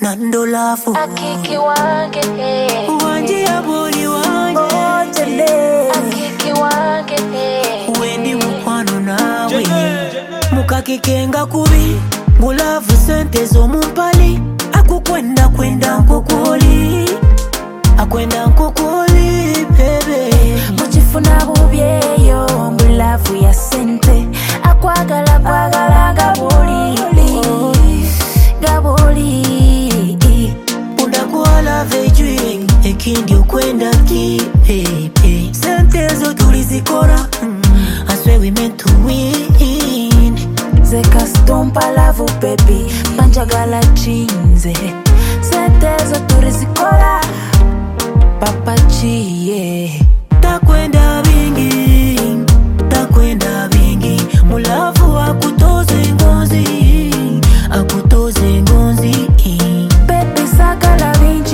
Nando lafu akiki wange Wanji ya boli wange akiki wange Wendi mukwano nawe Mukakikenga kubi Ngulavu sente zo mumpali Akukwenda nkukuli Akwenda nkukuli bebe Muchifuna bubyeyo Ngulavu ya sente Akwagala gaboli Undakuala vejui Ekindi ukwenda ki Sente zo tulizikora I swear we meant to win Zeka stompa lavu baby Panjagala chinze Sente zo tulizikora Papa chiye Takwenda bingi Mulavu akutoze ngozi Baby sagala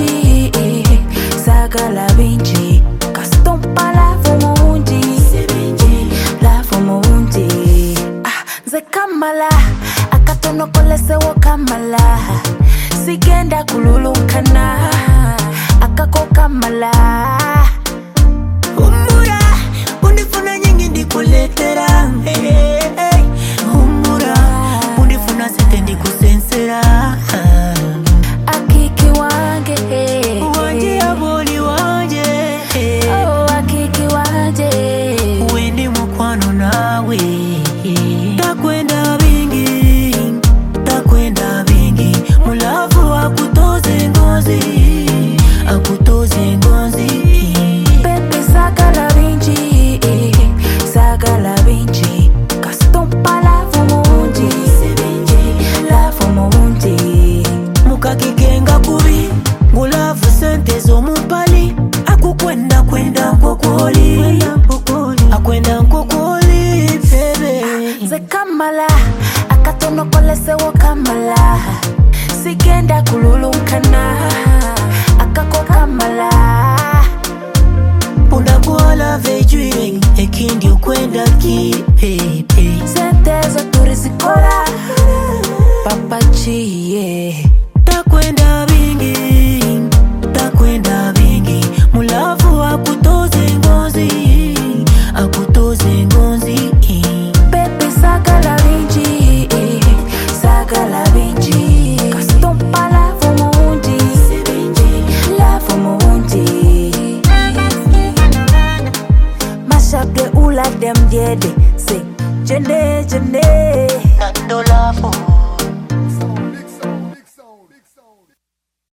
binji Kastompa lavu muunji Ze kamala Akatono kolese wo kamala Sigenda kululukana Akako kamala Humura Undifuna nyingi ndikuletera Humura Undifuna sete ndikusensera Akiki wange Wanji ya boli wange Akiki wange Wendi mukwano nawe Takwenda bingi Mulavu akutoze ngozi Baby sagala binji Kastompa lavu muunji Mukakikenga kubi Ngulavu sente zo mumpali Akukwenda nkukuli Akwenda nkukuli bebe Ze kamala Akatono kolese wo kamala Sigenda kululukana Akako kamala Undakuala vejui Ekindi ukwenda ki Sente zo tulizikora Papa chiye